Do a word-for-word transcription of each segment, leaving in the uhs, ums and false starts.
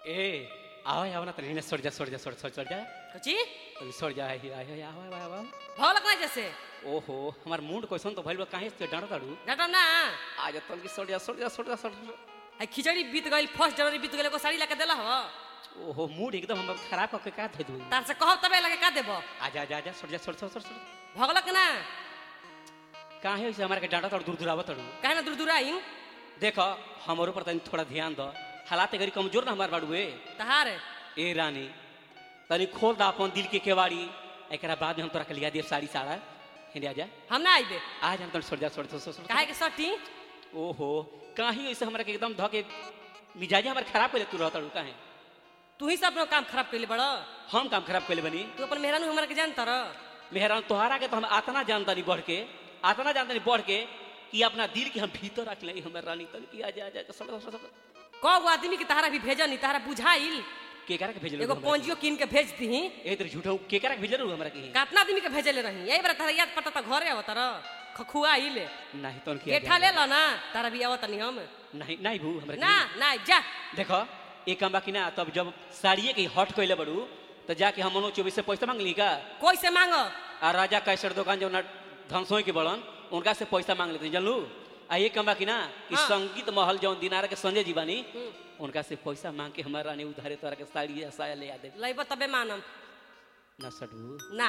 ए आओ आओ ना तनी सड़ जा सड़ जा सड़ सड़ सड़ जा कची तनी सड़ जा ही आए आओ आओ आओ भाव लगना जैसे ओहो हमार मूड कैसन तो भइल बा काहे से डांट ताड़ू डटम ना आ जा तनी सड़ जा सड़ जा सड़ जा सड़ आई खिचड़ी बीत गई फर्स्ट जनवरी बीत गई को साड़ी लाके देला हो ओहो मूड एकदम हम खराब करके का दे दू तार से कहब तबे लगे का देबो आ जा जा जा सड़ जा सड़ सड़ सड़ सड़ भगलक ना काहे से हमार के डांट ताड़ू दूर दूर आवत ताड़ू काहे ना दूर दूर आई देखो हमरो पर तनी थोड़ा ध्यान दो हालात गरी कमजोर ना हमार बाड़ू ए तहार ए रानी तनी खोल दा अपन दिल के केवाड़ी एकरा बाद में हम तोरा के लिया देव साड़ी साड़ा हेंदे आ जा हम ना आइबे आज हम तनी सड़ जा सड़ सड़ सड़ काहे के सटी ओहो काहे ऐसे हमरा के एकदम धके मिजाज हमर खराब कर तू रहत काहे तू ही सब अपना काम खराब कइले बड़ हम काम खराब कइले बनी तू अपन मेहरानू हमरा के जानत र मेहरान तोहरा के तो हम आतना जानता नहीं बढ़ के आतना जानता नहीं बढ़ के कि अपना दिल के हम भीतर रख ले हमर रानी तन की आ जा जा सड़ सड़ सड़ कगो आदमी के तहारा भी भेजनी तहारा बुझाइल के करा के भेजल एगो पंजियो किन के भेज दही ए तेरे झूठा के करा के भेजल हमरा के कितना आदमी के भेजले रही यही बार तहारा याद पड़ता त घरे आवत र खखुआइल नहीं तन की गेठा ले ल ना तारा भी आवत नहीं हम नहीं नहीं भू हमरा ना ना जा देखो एक काम बाकी ना तब जब साड़िए के हट कइले बड़ू तो जाके हम मनो चौबीस से पैसा मांग ली का कोई से मांगो आ राजा कैसर दुकान जो ना धनसोई के बड़न उनका से पैसा मांग लेते जानलू आ ये कम बाकी ना कि हाँ। संगीत महल जौन दिनारा के संजय जीवानी उनका से पैसा मांग के हमारा रानी उधारे तोरा के साड़ी या साया ले आ दे लइब तबे मानम ना सडू ना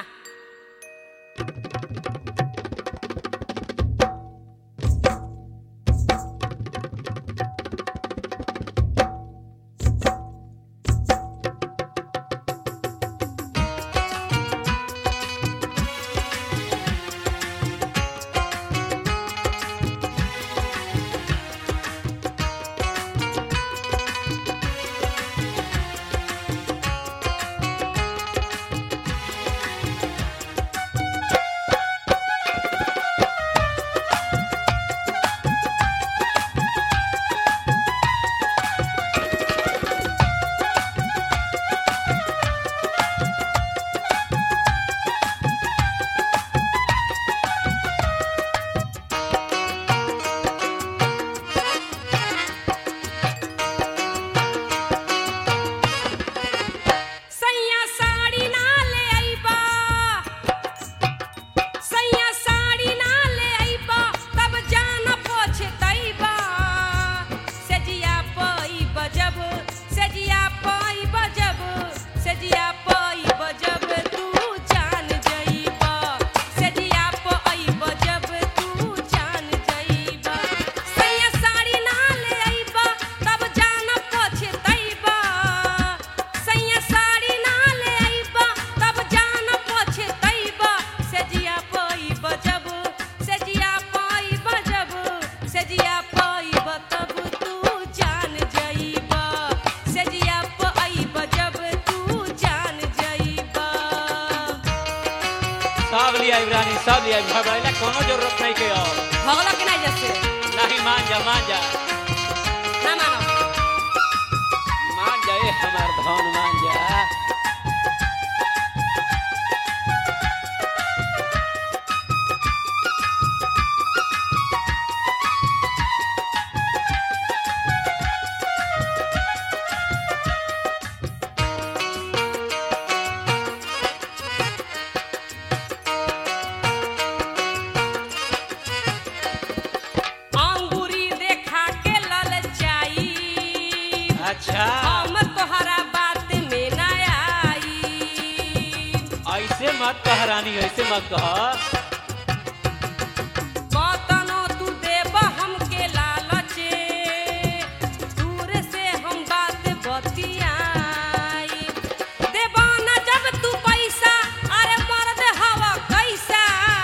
सब लिया रानी सब लिया भगवान कोनो जरूरत नहीं के और भगला के नहीं जैसे नहीं मान जा मान जा ना मानो मान जा ए हमार धन मान जा अच्छा हम तोहरा बात में ना आई ऐसे मत कह रानी ऐसे मत कह कतनो तू देब हमके लालचे दूर से हम बात बतियाई देब ना जब तू पैसा अरे मर्द हवा कैसा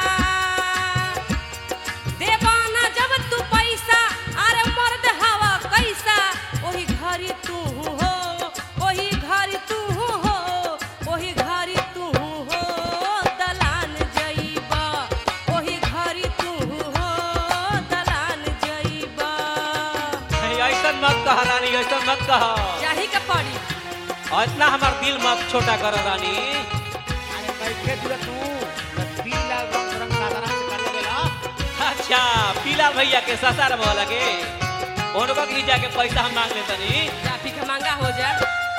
देब ना जब तू पैसा अरे मर्द हवा कैसा ओही घरी तू हो ओही घरी तू हो ओही घरी तू हो दलान जइबा ओही घरी तू हो दलान जइबा ऐसा मत कह रानी ऐसा मत कह चाही के पड़ी इतना हमार दिल मत छोटा कर रानी अरे बैठे तू तू पीला रंग रंग साधारण से कर लेला अच्छा पीला भैया के ससार वाला के उनको की जाके पैसा हम मांग लेता नहीं या फिर महंगा हो जाए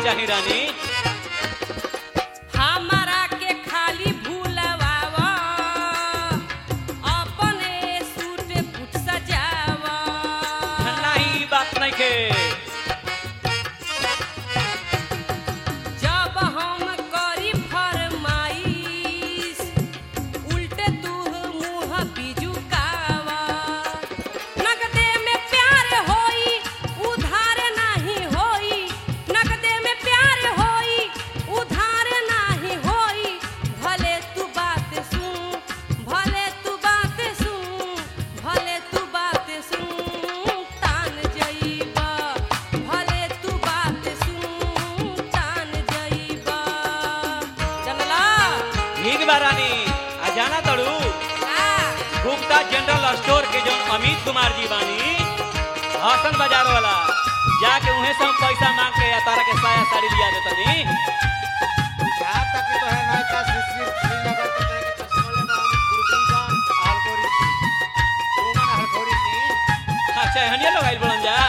चाही रानी। हमारा के खाली भूलवावा अपने सूट बूट सजावा नहीं बात नहीं के जब हम करी फरमाइश उल्टे तू मुंह बिजुकावा नगदे में प्यार होई उधार नहीं होई नगदे में प्यार होई उधार नहीं होई भले तू बात सुन भले तू बात सुन भले तू बात सुन तान जइबा भले तू बात सुन तान जइबा जनला ठीक बा रानी। आ जाना तड़ू का गुप्ता जनरल स्टोर के जो अमित कुमार जी बानी हसन बाजार वाला जाके उन्हें से हम पैसा मांग के या तारा के साया साड़ी लिया देतनी। जहाँ तक कि तो है नए का श्री श्रीनगर के तरह के चश्मा लेना हम गुरुजीगंज हलकोरी थी रोमन हलकोरी थी। अच्छा हनिया लोग आइल बड़न जा।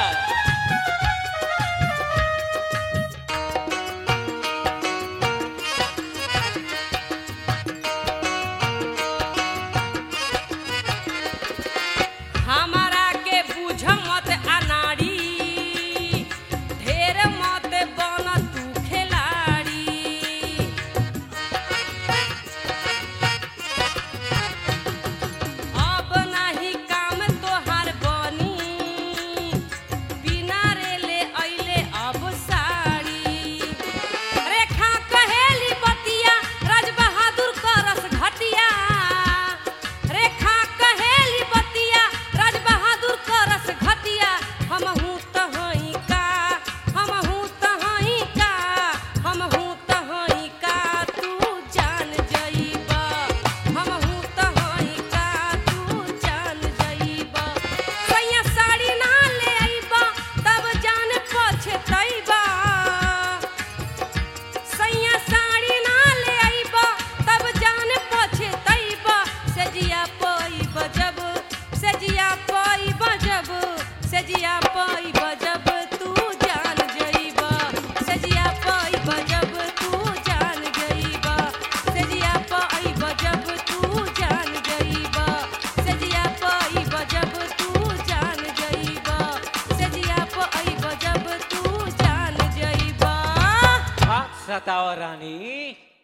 हमारा के बुझ मत अनाड़ी ढेर मत बन तू खिलाड़ी अब नहीं काम तोहार बनी बिना रेले अइले अब साड़ी रेखा कहेली बतिया राज बहादुर करस घटिया रेखा कहेली बतिया राज बहादुर करस घटिया हमहू त हई का हमहू त हई का हमहू त हई का तू जान जइबा हमहू त हई का तू जान जइबा सैया साड़ी ना ले अइबा तब जान पछतइबा सैया साड़ी ना ले अइबा तब जान पछतइबा सजिया पई बजब सजिया पई बजब सजिया पई बजब तू जान जइबा सजिया पई बजब तू जान जइबा सजिया पई बजब तू जान जइबा सजिया पई बजब तू जान जइबा सजिया पई बजब तू जान जइबा बात सताओ रानी।